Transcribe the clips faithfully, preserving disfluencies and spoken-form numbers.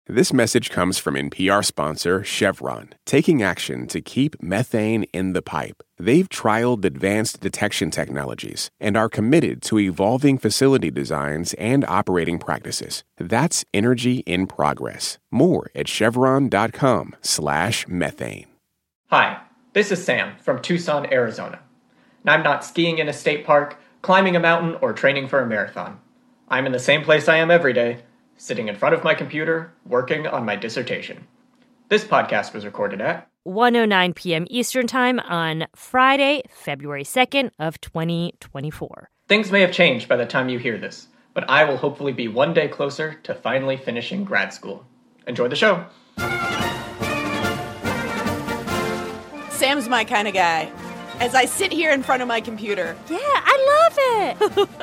This message comes from N P R sponsor Chevron, taking action to keep methane in the pipe. They've trialed advanced detection technologies and are committed to evolving facility designs and operating practices. That's energy in progress. More at chevron.com slash methane. Hi, this is Sam from Tucson, Arizona. And I'm not skiing in a state park, climbing a mountain, or training for a marathon. I'm in the same place I am every day, sitting in front of my computer, working on my dissertation. This podcast was recorded at one oh nine p.m. Eastern Time on Friday, February second of twenty twenty-four. Things may have changed by the time you hear this, but I will hopefully be one day closer to finally finishing grad school. Enjoy the show. Sam's my kind of guy. As I sit here in front of my computer. Yeah, I love it.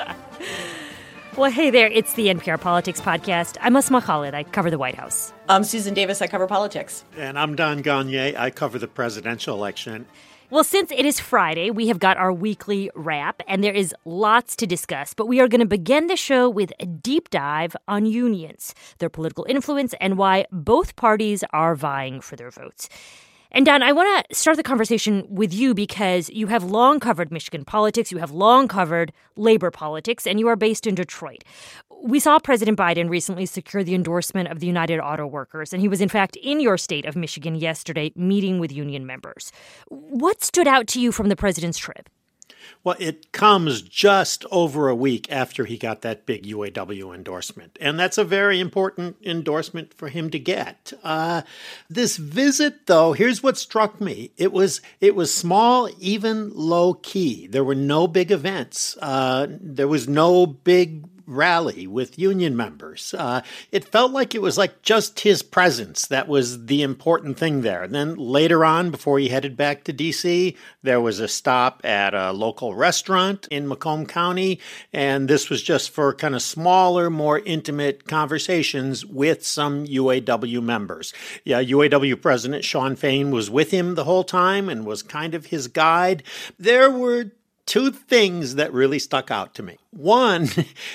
Well, hey there, it's the N P R Politics Podcast. I'm Asma Khalid. I cover the White House. I'm Susan Davis. I cover politics. And I'm Don Gagné. I cover the presidential election. Well, since it is Friday, we have got our weekly wrap, and there is lots to discuss. But we are going to begin the show with a deep dive on unions, their political influence, and why both parties are vying for their votes. And Don, I want to start the conversation with you because you have long covered Michigan politics, you have long covered labor politics, and you are based in Detroit. We saw President Biden recently secure the endorsement of the United Auto Workers, and he was in fact in your state of Michigan yesterday meeting with union members. What stood out to you from the president's trip? Well, it comes just over a week after he got that big U A W endorsement. And that's a very important endorsement for him to get. Uh, this visit, though, here's what struck me. It was it was small, even low key. There were no big events. Uh, there was no big rally with union members. Uh, it felt like it was like just his presence that was the important thing there. And then later on, before he headed back to D C, there was a stop at a local restaurant in Macomb County. And this was just for kind of smaller, more intimate conversations with some U A W members. Yeah, U A W President Shawn Fain was with him the whole time and was kind of his guide. There were two things that really stuck out to me. One,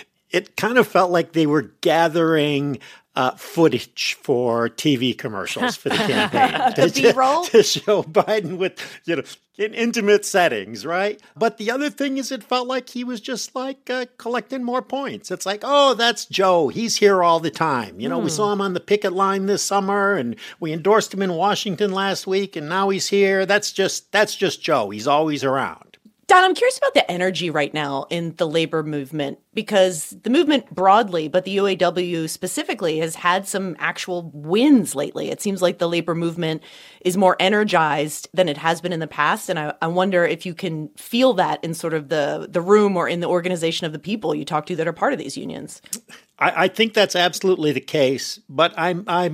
it kind of felt like they were gathering uh, footage for T V commercials for the campaign. The to, B-roll? To show Biden with, you know, in intimate settings, right? But the other thing is it felt like he was just like uh, collecting more points. It's like, oh, that's Joe. He's here all the time. You know, mm. we saw him on the picket line this summer and we endorsed him in Washington last week and now he's here. That's just, that's just Joe. He's always around. Don, I'm curious about the energy right now in the labor movement, because the movement broadly, but the U A W specifically, has had some actual wins lately. It seems like the labor movement is more energized than it has been in the past. And I, I wonder if you can feel that in sort of the, the room or in the organization of the people you talk to that are part of these unions. I, I think that's absolutely the case, but I, I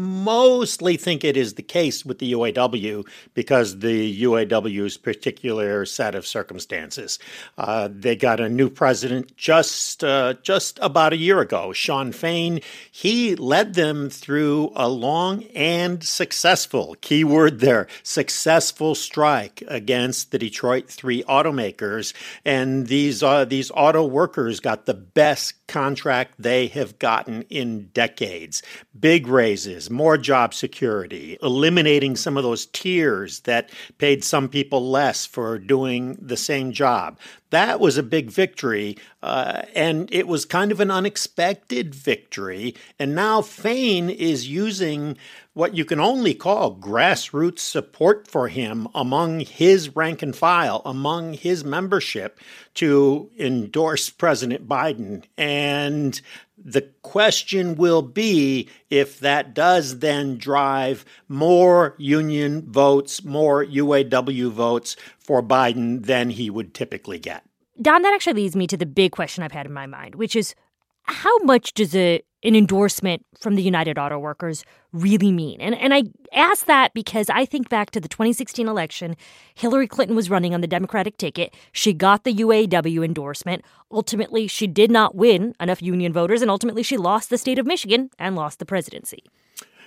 mostly think it is the case with the U A W because the U A W's particular set of circumstances. Uh, they got a new president just uh, just about a year ago, Shawn Fain. He led them through a long and successful, key word there, successful strike against the Detroit three automakers. And these uh, these auto workers got the best contract they have gotten in decades. Big raises, more job security, eliminating some of those tiers that paid some people less for doing the same job. That was a big victory, uh, and it was kind of an unexpected victory. And now Fain is using what you can only call grassroots support for him among his rank and file, among his membership, to endorse President Biden. And the question will be if that does then drive more union votes, more U A W votes for Biden than he would typically get. Don, that actually leads me to the big question I've had in my mind, which is how much does a, an endorsement from the United Auto Workers really mean? And and I ask that because I think back to the twenty sixteen election. Hillary Clinton was running on the Democratic ticket. She got the U A W endorsement. Ultimately, she did not win enough union voters, and ultimately she lost the state of Michigan and lost the presidency.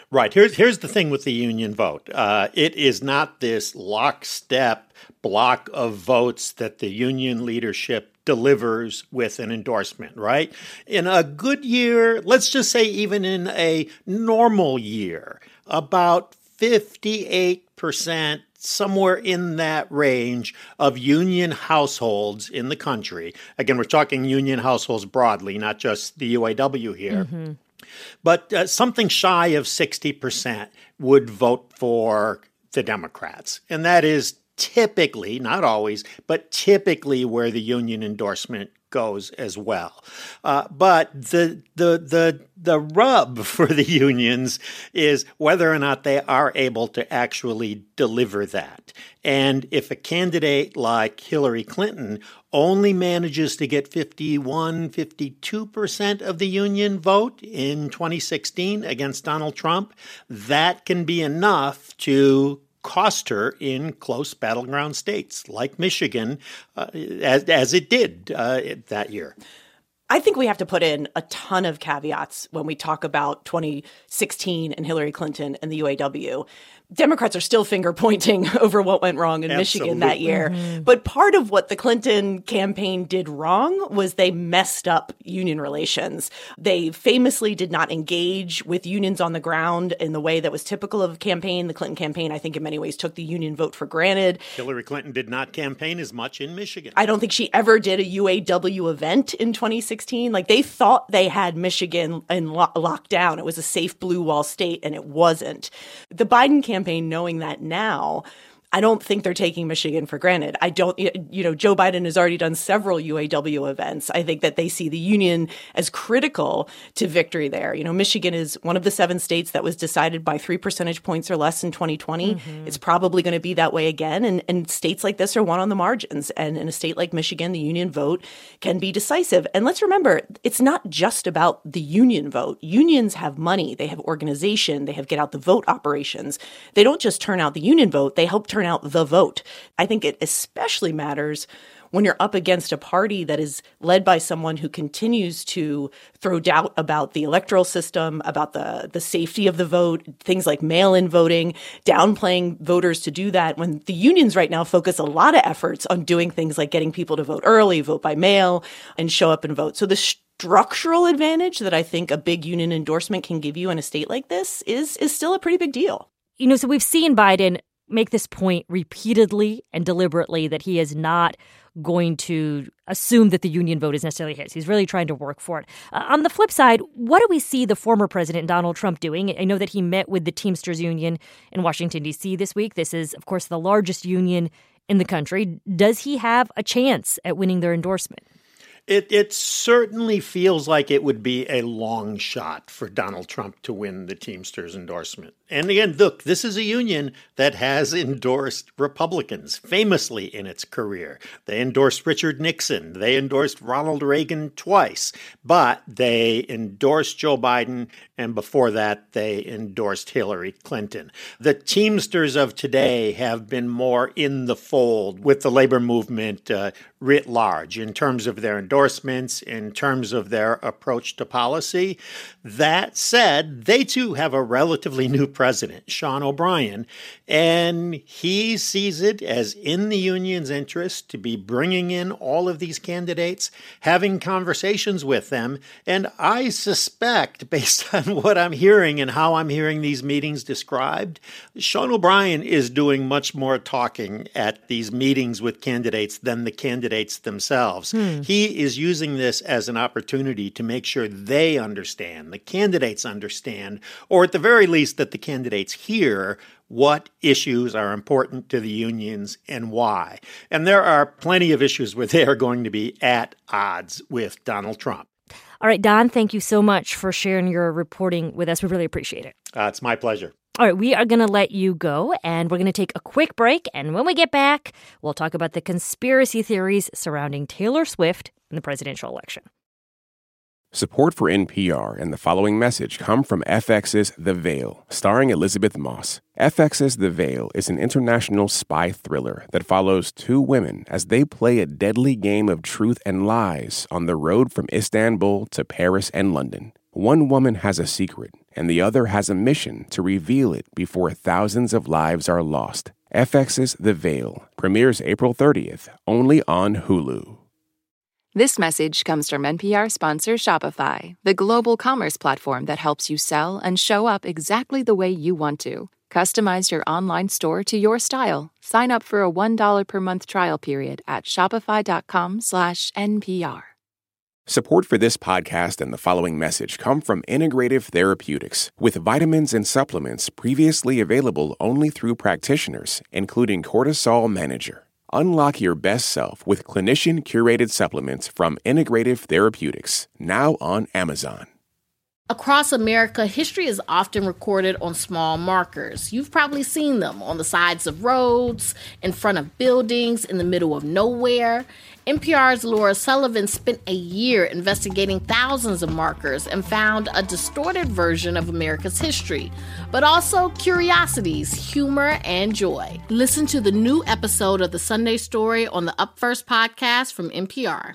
Right. Here's here's the thing with the union vote. Uh, it is not this lockstep block of votes that the union leadership delivers with an endorsement, right? In a good year, let's just say even in a normal year, about fifty-eight percent, somewhere in that range of union households in the country. Again, we're talking union households broadly, not just the U A W here. Mm-hmm. But uh, something shy of sixty percent would vote for the Democrats. And that is typically, not always, but typically where the union endorsement goes as well. Uh, but the the the the rub for the unions is whether or not they are able to actually deliver that. And if a candidate like Hillary Clinton only manages to get fifty-one, fifty-two percent of the union vote in twenty sixteen against Donald Trump, that can be enough to cost her in close battleground states like Michigan, uh, as, as it did uh, that year. I think we have to put in a ton of caveats when we talk about twenty sixteen and Hillary Clinton and the U A W. Democrats are still finger pointing over what went wrong in Absolutely. Michigan that year. Mm-hmm. But part of what the Clinton campaign did wrong was they messed up union relations. They famously did not engage with unions on the ground in the way that was typical of a campaign. The Clinton campaign, I think, in many ways took the union vote for granted. Hillary Clinton did not campaign as much in Michigan. I don't think she ever did a U A W event in twenty sixteen. Like, they thought they had Michigan in lo- lockdown. It was a safe blue wall state, and it wasn't. The Biden campaign Campaign, knowing that now, I don't think they're taking Michigan for granted. I don't, you know, Joe Biden has already done several U A W events. I think that they see the union as critical to victory there. You know, Michigan is one of the seven states that was decided by three percentage points or less in twenty twenty. Mm-hmm. It's probably going to be that way again. And, and states like this are one on the margins. And in a state like Michigan, the union vote can be decisive. And let's remember, it's not just about the union vote. Unions have money. They have organization. They have get out the vote operations. They don't just turn out the union vote. They help turn out the vote. I think it especially matters when you're up against a party that is led by someone who continues to throw doubt about the electoral system, about the, the safety of the vote, things like mail-in voting, downplaying voters to do that, when the unions right now focus a lot of efforts on doing things like getting people to vote early, vote by mail, and show up and vote. So the structural advantage that I think a big union endorsement can give you in a state like this is, is still a pretty big deal. You know, so we've seen Biden make this point repeatedly and deliberately that he is not going to assume that the union vote is necessarily his. He's really trying to work for it. Uh, on the flip side, what do we see the former president, Donald Trump, doing? I know that he met with the Teamsters Union in Washington, D C this week. This is, of course, the largest union in the country. Does he have a chance at winning their endorsement? It, it certainly feels like it would be a long shot for Donald Trump to win the Teamsters endorsement. And again, look, this is a union that has endorsed Republicans famously in its career. They endorsed Richard Nixon. They endorsed Ronald Reagan twice. But they endorsed Joe Biden, and before that, they endorsed Hillary Clinton. The Teamsters of today have been more in the fold with the labor movement uh, writ large in terms of their endorsements, in terms of their approach to policy. That said, they too have a relatively new president, Sean O'Brien, and he sees it as in the union's interest to be bringing in all of these candidates, having conversations with them. And I suspect, based on what I'm hearing and how I'm hearing these meetings described, Sean O'Brien is doing much more talking at these meetings with candidates than the candidates themselves. Hmm. He is using this as an opportunity to make sure they understand, the candidates understand, or at the very least that the candidates hear what issues are important to the unions and why. And there are plenty of issues where they are going to be at odds with Donald Trump. All right, Don, thank you so much for sharing your reporting with us. We really appreciate it. Uh, it's my pleasure. All right, we are going to let you go, and we're going to take a quick break. And when we get back, we'll talk about the conspiracy theories surrounding Taylor Swift in the presidential election. Support for N P R and the following message come from F X's The Veil, starring Elizabeth Moss. F X's The Veil is an international spy thriller that follows two women as they play a deadly game of truth and lies on the road from Istanbul to Paris and London. One woman has a secret, and the other has a mission to reveal it before thousands of lives are lost. F X's The Veil premieres April thirtieth, only on Hulu. This message comes from N P R sponsor Shopify, the global commerce platform that helps you sell and show up exactly the way you want to. Customize your online store to your style. Sign up for a one dollar per month trial period at shopify.com slash NPR. Support for this podcast and the following message come from Integrative Therapeutics, with vitamins and supplements previously available only through practitioners, including Cortisol Manager. Unlock your best self with clinician-curated supplements from Integrative Therapeutics, now on Amazon. Across America, history is often recorded on small markers. You've probably seen them on the sides of roads, in front of buildings, in the middle of nowhere. N P R's Laura Sullivan spent a year investigating thousands of markers and found a distorted version of America's history, but also curiosities, humor, and joy. Listen to the new episode of The Sunday Story on the Up First podcast from N P R.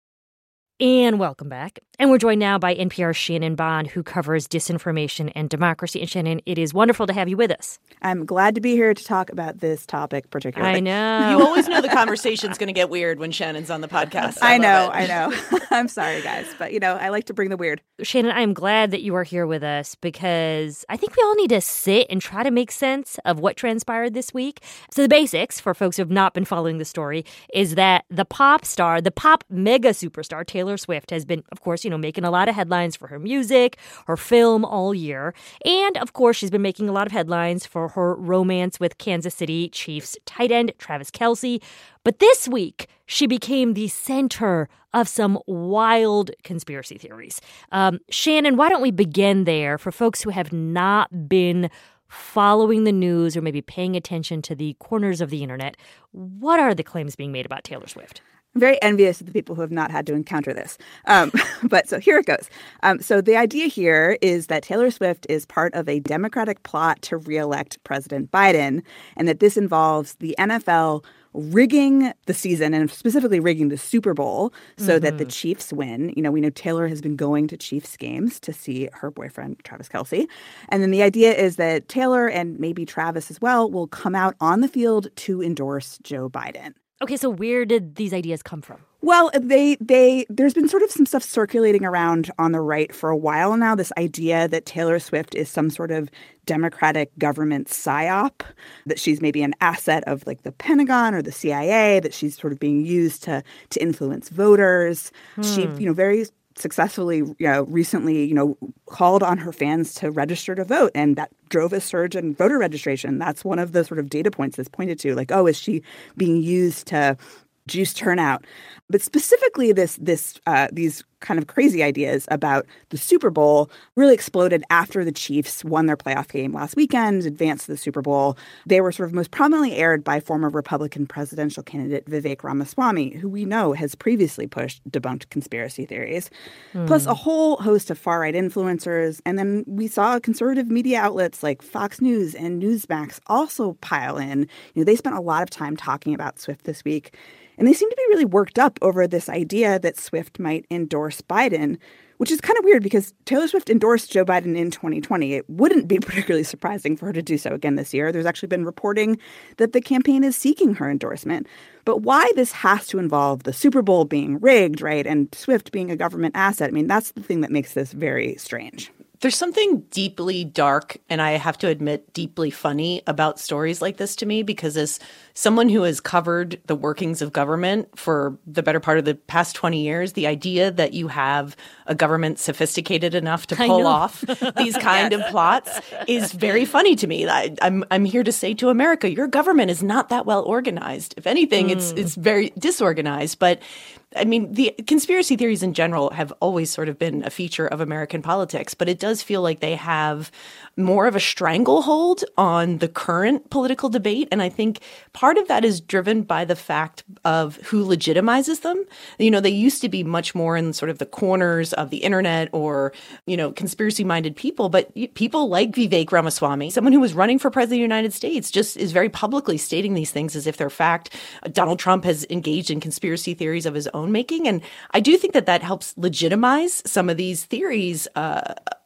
And welcome back. And we're joined now by N P R's Shannon Bond, who covers disinformation and democracy. And Shannon, it is wonderful to have you with us. I'm glad to be here to talk about this topic particularly. I know. You always know the conversation's going to get weird when Shannon's on the podcast. I, I know, it. I know. I'm sorry, guys. But, you know, I like to bring the weird. Shannon, I'm glad that you are here with us because I think we all need to sit and try to make sense of what transpired this week. So the basics, for folks who have not been following the story, is that the pop star, the pop mega superstar, Taylor Swift, has been, of course, you know, making a lot of headlines for her music, her film all year. And, of course, she's been making a lot of headlines for her romance with Kansas City Chiefs tight end Travis Kelce. But this week, she became the center of some wild conspiracy theories. Um, Shannon, why don't we begin there for folks who have not been following the news or maybe paying attention to the corners of the internet? What are the claims being made about Taylor Swift? I'm very envious of the people who have not had to encounter this. Um, but so here it goes. Um, so the idea here is that Taylor Swift is part of a Democratic plot to reelect President Biden, and that this involves the N F L rigging the season and specifically rigging the Super Bowl so mm-hmm. that the Chiefs win. You know, we know Taylor has been going to Chiefs games to see her boyfriend, Travis Kelce. And then the idea is that Taylor and maybe Travis as well will come out on the field to endorse Joe Biden. Okay, so where did these ideas come from? Well, they they there's been sort of some stuff circulating around on the right for a while now, this idea that Taylor Swift is some sort of Democratic government psyop, that she's maybe an asset of like the Pentagon or the C I A, that she's sort of being used to to influence voters. Hmm. She, you know, very successfully, you know, recently, you know, called on her fans to register to vote, and that drove a surge in voter registration. That's one of the sort of data points that's pointed to, like, oh, is she being used to juice turnout? But specifically, this this uh, these kind of crazy ideas about the Super Bowl really exploded after the Chiefs won their playoff game last weekend, advanced to the Super Bowl. They were sort of most prominently aired by former Republican presidential candidate Vivek Ramaswamy, who we know has previously pushed debunked conspiracy theories, mm. plus a whole host of far-right influencers. And then we saw conservative media outlets like Fox News and Newsmax also pile in. You know, they spent a lot of time talking about Swift this week. And they seem to be really worked up over this idea that Swift might endorse Biden, which is kind of weird because Taylor Swift endorsed Joe Biden in twenty twenty. It wouldn't be particularly surprising for her to do so again this year. There's actually been reporting that the campaign is seeking her endorsement. But why this has to involve the Super Bowl being rigged, right, and Swift being a government asset, I mean, that's the thing that makes this very strange. There's something deeply dark, and I have to admit deeply funny about stories like this to me, because as someone who has covered the workings of government for the better part of the past twenty years, the idea that you have a government sophisticated enough to pull off these kind yes. of plots is very funny to me. I, I'm I'm here to say to America, your government is not that well organized. If anything, mm. it's it's very disorganized. But I mean, the conspiracy theories in general have always sort of been a feature of American politics, but it does feel like they have more of a stranglehold on the current political debate. And I think part of that is driven by the fact of who legitimizes them. You know, they used to be much more in sort of the corners of the internet or, you know, conspiracy-minded people. But people like Vivek Ramaswamy, someone who was running for president of the United States, just is very publicly stating these things as if they're fact. Donald Trump has engaged in conspiracy theories of his own making. And I do think that that helps legitimize some of these theories uh,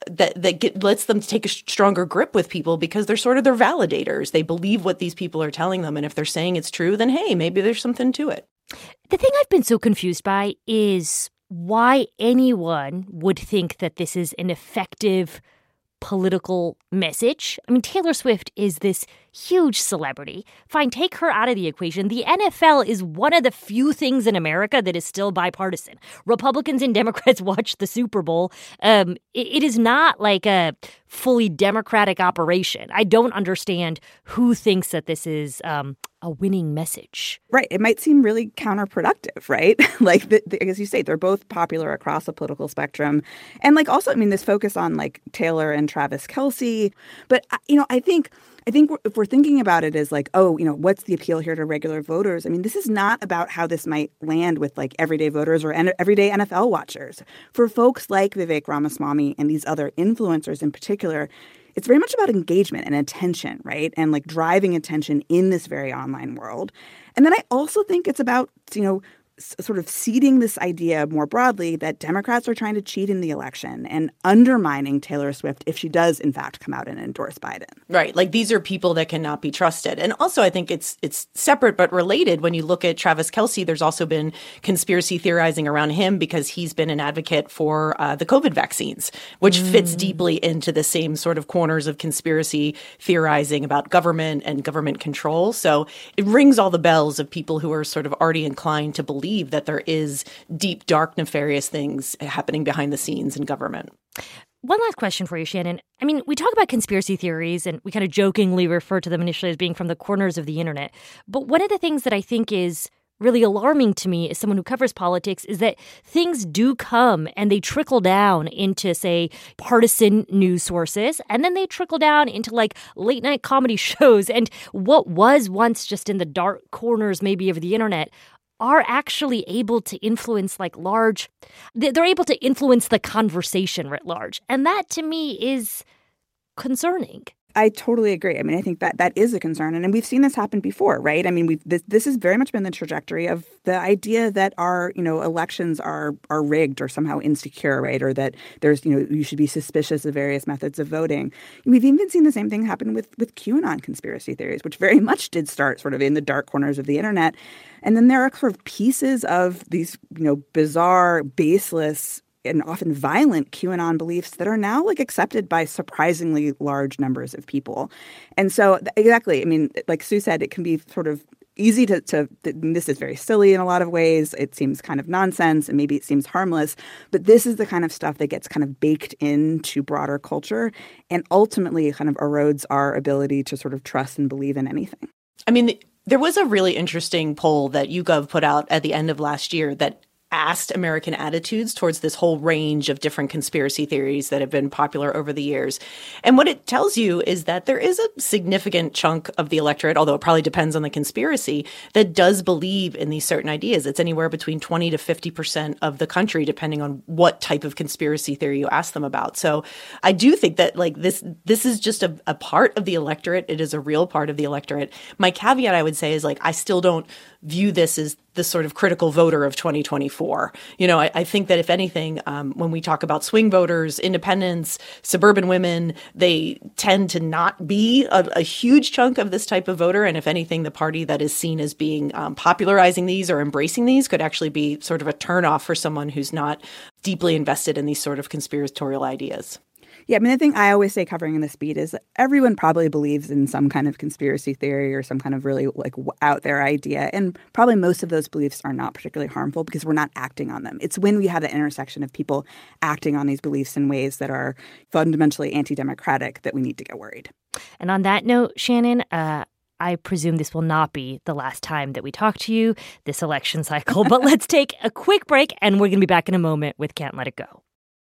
that that get, lets them take a stronger grip with people because they're sort of their validators. They believe what these people are telling them. And if they're saying it's true, then, hey, maybe there's something to it. The thing I've been so confused by is why anyone would think that this is an effective political message. I mean, Taylor Swift is this huge celebrity. Fine, take her out of the equation. The N F L is one of the few things in America that is still bipartisan. Republicans and Democrats watch the Super Bowl. Um, it, it is not like a fully Democratic operation. I don't understand who thinks that this is um, a winning message. Right. It might seem really counterproductive, right? like, the, the, as you say, they're both popular across the political spectrum. And like also, I mean, this focus on like Taylor and Travis Kelce. But, you know, I think I think if we're thinking about it as like, oh, you know, what's the appeal here to regular voters? I mean, this is not about how this might land with like everyday voters or en- everyday N F L watchers. For folks like Vivek Ramaswamy and these other influencers in particular, it's very much about engagement and attention, right? And like driving attention in this very online world. And then I also think it's about, you know, sort of seeding this idea more broadly that Democrats are trying to cheat in the election and undermining Taylor Swift if she does, in fact, come out and endorse Biden. Right. Like these are people that cannot be trusted. And also, I think it's it's separate but related. When you look at Travis Kelce, there's also been conspiracy theorizing around him because he's been an advocate for uh, the COVID vaccines, which mm. fits deeply into the same sort of corners of conspiracy theorizing about government and government control. So it rings all the bells of people who are sort of already inclined to believe that there is deep, dark, nefarious things happening behind the scenes in government. One last question for you, Shannon. I mean, we talk about conspiracy theories and we kind of jokingly refer to them initially as being from the corners of the internet. But one of the things that I think is really alarming to me as someone who covers politics is that things do come and they trickle down into, say, partisan news sources, and then they trickle down into like late night comedy shows. And what was once just in the dark corners maybe of the internet are actually able to influence like large, they're able to influence the conversation writ large. And that to me is concerning. I totally agree. I mean, I think that that is a concern. And, and we've seen this happen before, right? I mean, we've this, this has very much been the trajectory of the idea that our, you know, elections are are rigged or somehow insecure, right? Or that there's, you know, you should be suspicious of various methods of voting. We've even seen the same thing happen with, with QAnon conspiracy theories, which very much did start sort of in the dark corners of the internet. And then there are sort of pieces of these, you know, bizarre, baseless, and often violent QAnon beliefs that are now like accepted by surprisingly large numbers of people. And so exactly, I mean, like Sue said, it can be sort of easy to, to, this is very silly in a lot of ways. It seems kind of nonsense and maybe it seems harmless, but this is the kind of stuff that gets kind of baked into broader culture and ultimately kind of erodes our ability to sort of trust and believe in anything. I mean, there was a really interesting poll that YouGov put out at the end of last year that asked American attitudes towards this whole range of different conspiracy theories that have been popular over the years. And what it tells you is that there is a significant chunk of the electorate, although it probably depends on the conspiracy, that does believe in these certain ideas. It's anywhere between twenty to fifty percent of the country, depending on what type of conspiracy theory you ask them about. So I do think that like this, this is just a, a part of the electorate. It is a real part of the electorate. My caveat, I would say, is like, I still don't view this as the sort of critical voter of twenty twenty-four. You know, I, I think that if anything, um, when we talk about swing voters, independents, suburban women, they tend to not be a, a huge chunk of this type of voter. And if anything, the party that is seen as being um, popularizing these or embracing these could actually be sort of a turnoff for someone who's not deeply invested in these sort of conspiratorial ideas. Yeah, I mean, the thing I always say covering in this beat is everyone probably believes in some kind of conspiracy theory or some kind of really like out there idea. And probably most of those beliefs are not particularly harmful because we're not acting on them. It's when we have the intersection of people acting on these beliefs in ways that are fundamentally anti-democratic that we need to get worried. And on that note, Shannon, uh, I presume this will not be the last time that we talk to you this election cycle. But let's take a quick break and we're going to be back in a moment with Can't Let It Go.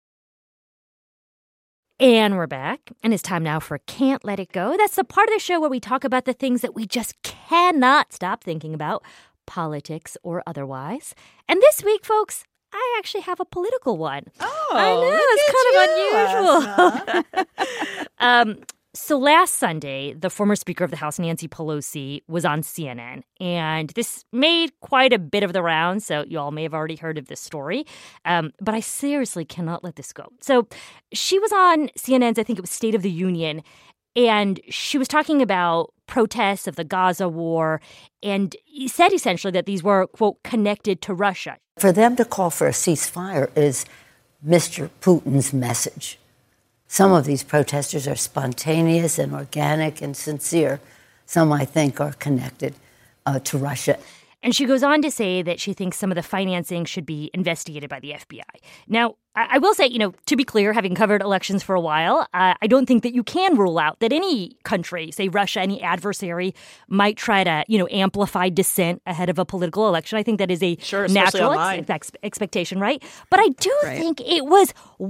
And we're back, and it's time now for Can't Let It Go. That's the part of the show where we talk about the things that we just cannot stop thinking about, politics or otherwise. And this week, folks, I actually have a political one. Oh, I know, it's kind of unusual. um, So last Sunday, the former Speaker of the House, Nancy Pelosi, was on C N N, and this made quite a bit of the rounds, so you all may have already heard of this story, um, but I seriously cannot let this go. So she was on C N N's, I think it was State of the Union, and she was talking about protests of the Gaza war, and he said essentially that these were, quote, connected to Russia. For them to call for a ceasefire is Mister Putin's message. Some of these protesters are spontaneous and organic and sincere. Some, I think, are connected uh, to Russia. And she goes on to say that she thinks some of the financing should be investigated by the F B I. Now, I will say, you know, to be clear, having covered elections for a while, uh, I don't think that you can rule out that any country, say Russia, any adversary, might try to, you know, amplify dissent ahead of a political election. I think that is a sure, natural ex- ex- expectation, right? But I do right. think it was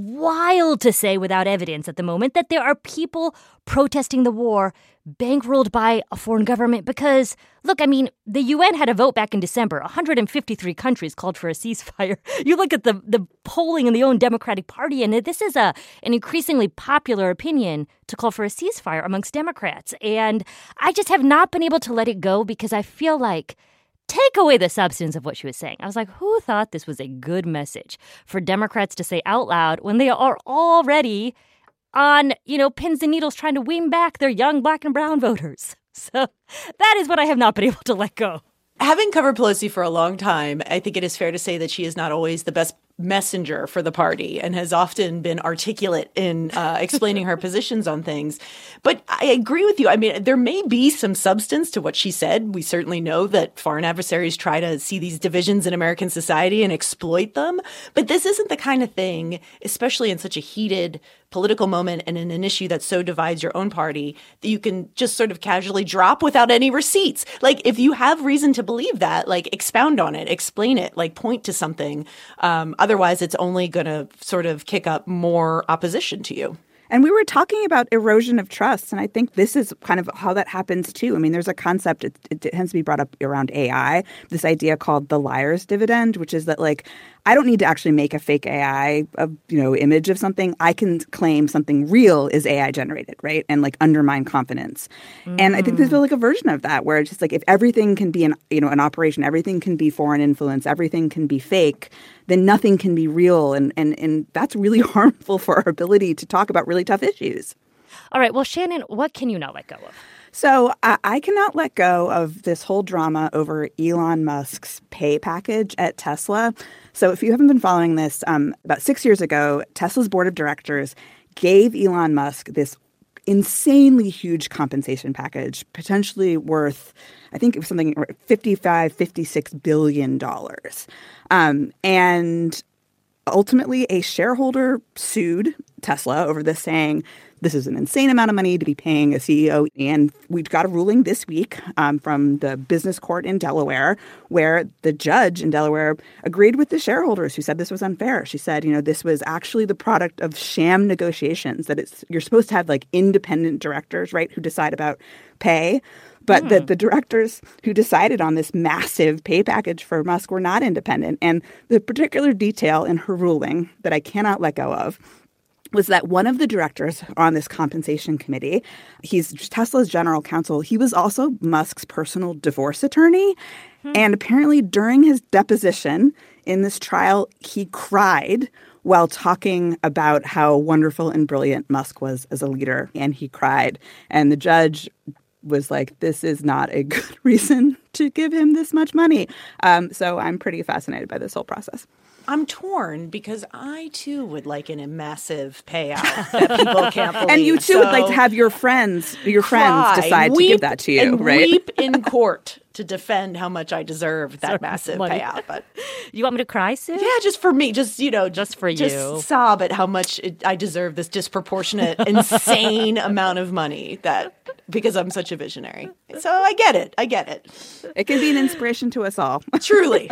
wild to say without evidence at the moment that there are people protesting the war bankrolled by a foreign government because, look, I mean, the U N had a vote back in December. one hundred fifty-three countries called for a ceasefire. You look at the, the polling in the own Democratic Party, and this is a an increasingly popular opinion to call for a ceasefire amongst Democrats. And I just have not been able to let it go because I feel like, take away the substance of what she was saying. I was like, who thought this was a good message for Democrats to say out loud when they are already on, you know, pins and needles trying to win back their young black and brown voters? So that is what I have not been able to let go. Having covered Pelosi for a long time, I think it is fair to say that she is not always the best messenger for the party and has often been articulate in uh, explaining her positions on things. But I agree with you. I mean, there may be some substance to what she said. We certainly know that foreign adversaries try to see these divisions in American society and exploit them. But this isn't the kind of thing, especially in such a heated political moment and in an issue that so divides your own party, that you can just sort of casually drop without any receipts. Like, if you have reason to believe that, like, expound on it, explain it, like, point to something. Um, otherwise, it's only going to sort of kick up more opposition to you. And we were talking about erosion of trust, and I think this is kind of how that happens too. I mean, there's a concept, it, it tends to be brought up around A I, this idea called the liar's dividend, which is that, like, I don't need to actually make a fake A I, of, you know, image of something. I can claim something real is A I generated, right? And, like, undermine confidence. Mm. And I think there's like a version of that where it's just like, if everything can be an, you know, an operation, everything can be foreign influence, everything can be fake, then nothing can be real. And, and, and that's really harmful for our ability to talk about really tough issues. All right. Well, Shannon, what can you not let go of? So uh, I cannot let go of this whole drama over Elon Musk's pay package at Tesla. So if you haven't been following this, um, about six years ago, Tesla's board of directors gave Elon Musk this insanely huge compensation package, potentially worth, I think it was something fifty-five, fifty-six billion dollars. Um, and ultimately, a shareholder sued Tesla over this, saying, this is an insane amount of money to be paying a C E O. And we've got a ruling this week um, from the business court in Delaware, where the judge in Delaware agreed with the shareholders who said this was unfair. She said, you know, this was actually the product of sham negotiations, that it's you're supposed to have like independent directors, right, who decide about pay. But mm. that the directors who decided on this massive pay package for Musk were not independent. And the particular detail in her ruling that I cannot let go of was that one of the directors on this compensation committee, he's Tesla's general counsel, he was also Musk's personal divorce attorney. Hmm. And apparently during his deposition in this trial, he cried while talking about how wonderful and brilliant Musk was as a leader. And he cried. And the judge was like, this is not a good reason to give him this much money. Um, so I'm pretty fascinated by this whole process. I'm torn because I, too, would like an, a massive payout that people can't believe. And you, too, so would like to have your friends, your cry, friends decide to give that to you, and right? weep in court to defend how much I deserve that Sorry, massive money. payout. But you want me to cry, Sue? Yeah, just for me. Just, you know, just for just you. sob at how much it, I deserve this disproportionate, insane amount of money that because I'm such a visionary. So I get it. I get it. It can be an inspiration to us all. Truly.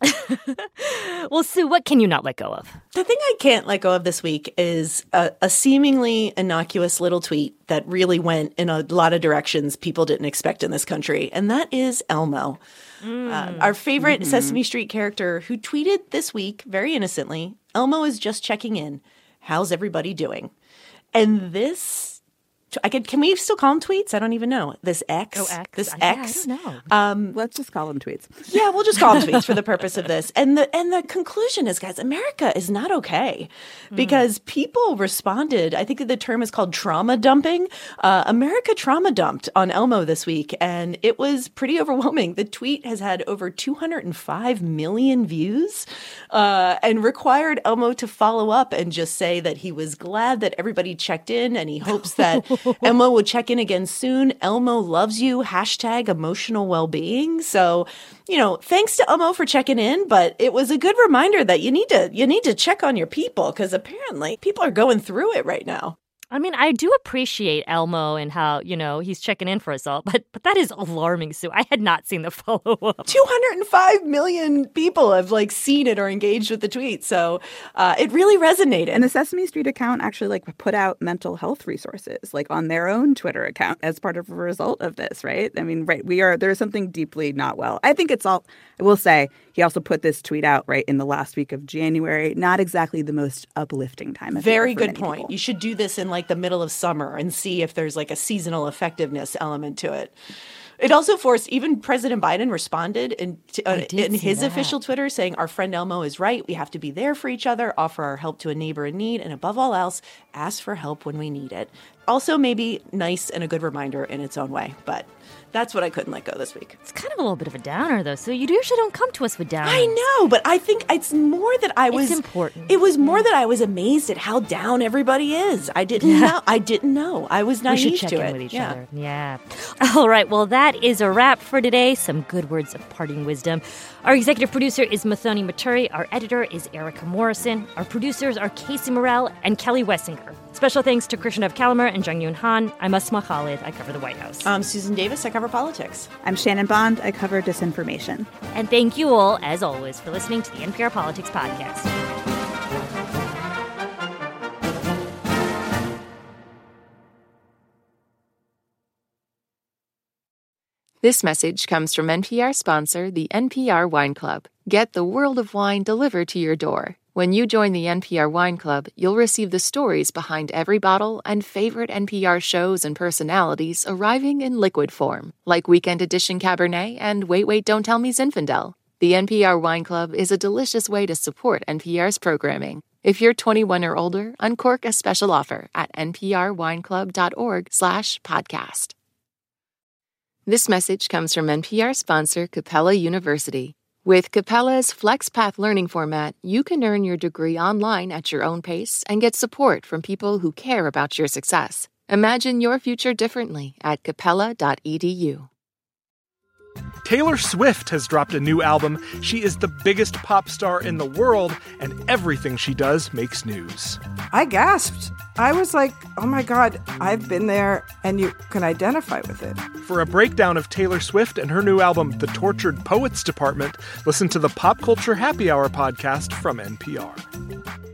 Well, Sue, what can you not let go of? The thing I can't let go of this week is a, a seemingly innocuous little tweet that really went in a lot of directions people didn't expect in this country, and that is Elmo, mm. uh, our favorite mm-hmm. Sesame Street character, who tweeted this week, very innocently, Elmo is just checking in. How's everybody doing? And this I could, can we still call them tweets? I don't even know. This X. Oh, X. This I, X. I don't know. Um, Let's just call them tweets. Yeah, we'll just call them tweets for the purpose of this. And the and the conclusion is, guys, America is not okay because mm. people responded. I think the term is called trauma dumping. Uh, America trauma dumped on Elmo this week, and it was pretty overwhelming. The tweet has had over two hundred five million views uh, and required Elmo to follow up and just say that he was glad that everybody checked in and he hopes that Elmo will check in again soon. Elmo loves you. Hashtag emotional well-being. So, you know, thanks to Elmo for checking in, but it was a good reminder that you need to you need to check on your people because apparently people are going through it right now. I mean, I do appreciate Elmo and how, you know, he's checking in for us all, but but that is alarming, Sue. I had not seen the follow-up. two hundred five million people have, like, seen it or engaged with the tweet, so uh, it really resonated. And the Sesame Street account actually, like, put out mental health resources, like, on their own Twitter account as part of a result of this, right? I mean, right, we are, there's something deeply not well. I think it's all, I will say, he also put this tweet out, right, in the last week of January. Not exactly the most uplifting time of Very year for good many point. people. You should do this in, like, the middle of summer and see if there's, like, a seasonal effectiveness element to it. It also forced, even President Biden responded in, to, uh, in his that. official Twitter saying, our friend Elmo is right. We have to be there for each other, offer our help to a neighbor in need, and above all else, ask for help when we need it. Also maybe nice and a good reminder in its own way, but that's what I couldn't let go this week. It's kind of a little bit of a downer, though, so you usually don't come to us with downers. I know, but I think it's more that I was... It's important. It was more that I was amazed at how down everybody is. I didn't Yeah. know. I didn't know. I was naive We should check to in it. with each yeah. other. Yeah. All right. Well, that is a wrap for today. Some good words of parting wisdom. Our executive producer is Mathoni Maturi. Our editor is Erica Morrison. Our producers are Casey Morrell and Kelly Wessinger. Special thanks to Krishnav Kalamer and Jung Yoon Han. I'm Asma Khalid. I cover the White House. I'm Susan Davis. I cover politics. I'm Shannon Bond. I cover disinformation. And thank you all, as always, for listening to the N P R Politics Podcast. This message comes from N P R sponsor, the N P R Wine Club. Get the world of wine delivered to your door. When you join the N P R Wine Club, you'll receive the stories behind every bottle and favorite N P R shows and personalities arriving in liquid form, like Weekend Edition Cabernet and Wait, Wait, Don't Tell Me Zinfandel. The N P R Wine Club is a delicious way to support N P R's programming. If you're twenty-one or older, uncork a special offer at nprwineclub.org slash podcast. This message comes from N P R sponsor Capella University. With Capella's FlexPath learning format, you can earn your degree online at your own pace and get support from people who care about your success. Imagine your future differently at capella dot e d u. Taylor Swift has dropped a new album. She is the biggest pop star in the world, and everything she does makes news. I gasped. I was like, oh my God, I've been there, and you can identify with it. For a breakdown of Taylor Swift and her new album, The Tortured Poets Department, listen to the Pop Culture Happy Hour podcast from N P R.